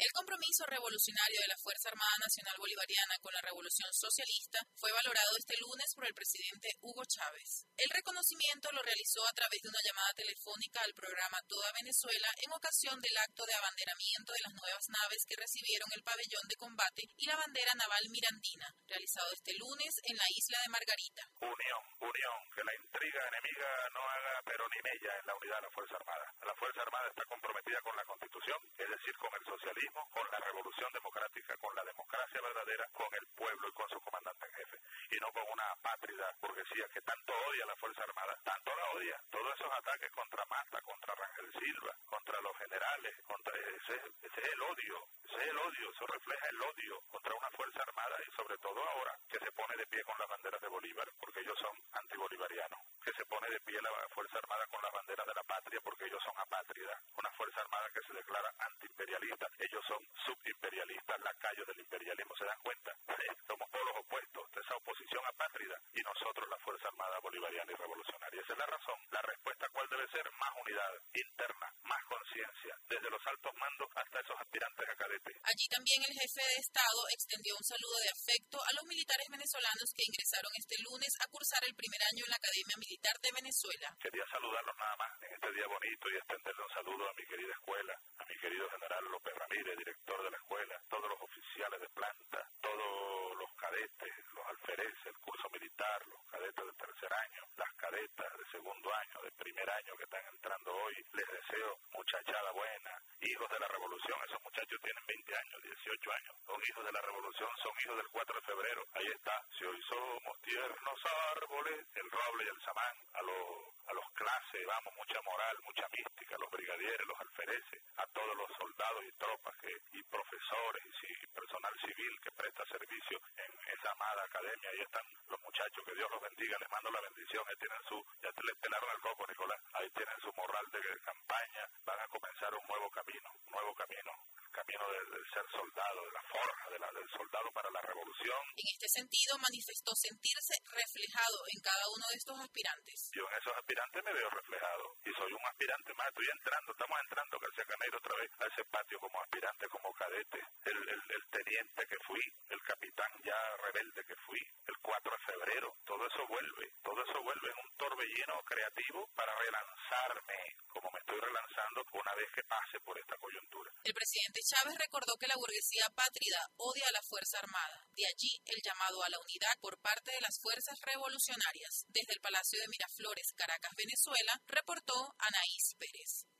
El compromiso revolucionario de la Fuerza Armada Nacional Bolivariana con la Revolución Socialista fue valorado este lunes por el presidente Hugo Chávez. El reconocimiento lo realizó a través de una llamada telefónica al programa Toda Venezuela en ocasión del acto de abanderamiento de las nuevas naves que recibieron el pabellón de combate y la bandera naval mirandina, realizado este lunes en la isla de Margarita. Unión, que la intriga enemiga no haga pero ni mella en la unidad de la Fuerza Armada. La Fuerza Armada está comprometida con la Constitución, es decir, con el socialismo, con la revolución democrática, con la democracia verdadera, con el pueblo y con su comandante en jefe, y no con una apátrida burguesía que tanto odia a la Fuerza Armada, tanto la odia. Todos esos ataques contra Mata, contra Rangel Silva, contra los generales, contra ese es el odio, eso refleja el odio contra una Fuerza Armada y sobre todo ahora que se pone de pie con las banderas de Bolívar, porque ellos son antibolivarianos, que se pone de pie la Fuerza Armada con las banderas de la patria porque ellos son apátridas, una Fuerza Armada que se declara antiimperialista, ellos son subimperialistas, lacayos del imperialismo, ¿se dan cuenta? Somos polos opuestos, esa oposición apátrida y nosotros la Fuerza Armada Bolivariana y Revolucionaria. Esa es la razón, la respuesta cuál debe ser: más unidad interna, más conciencia, desde los altos mandos hasta esos aspirantes a cadetes. Allí también el jefe de Estado extendió un saludo de afecto a los militares venezolanos que ingresaron este lunes a cursar el primer año en la Academia Militar de Venezuela. Quería saludarlos nada más en este día bonito y extenderle un saludo a mi querida escuela, a mi querido general López Ramírez, director de la escuela, todos los oficiales de planta, todos los cadetes, los alfereces, el curso militar, los cadetes de tercer año, las cadetas de segundo año, de primer año que están entrando hoy. Les deseo muchachada buena, hijos de la revolución. Esos muchachos tienen 20 años, 18 años, son hijos de la revolución, son hijos del 4 de febrero. Ahí está, si hoy somos tiernos árboles, el roble y el samán, a los clases, vamos, mucha moral, mucha mística, a los brigadieres, los alfereces, a todos los soldados y tropas y profesores y personal civil que presta servicio en esa amada academia. Ahí están los muchachos, que Dios los bendiga, les mando la bendición. Ahí tienen ya les pelaron el coco, Nicolás, ahí tienen su morral de campaña, van a comenzar un nuevo camino, el camino del ser soldado, de la forja, del soldado para la revolución. En este sentido, manifestó sentirse reflejado en cada uno de estos aspirantes. Yo en esos aspirantes me veo reflejado, y soy un aspirante más, estamos entrando García Caneiro otra vez a ese patio como aspirante, como cadete, el teniente que fui, el capitán ya rebelde que fui, el 4 de febrero, todo eso vuelve en un torbellino creativo para relanzarme, como me estoy relanzando una vez que pase por esta coyuntura. El presidente Chávez recordó que la burguesía apátrida odia a la Fuerza Armada. De allí el llamado a la unidad por parte de las fuerzas revolucionarias. Desde el Palacio de Miraflores, Caracas, Venezuela, reportó Anaís Pérez.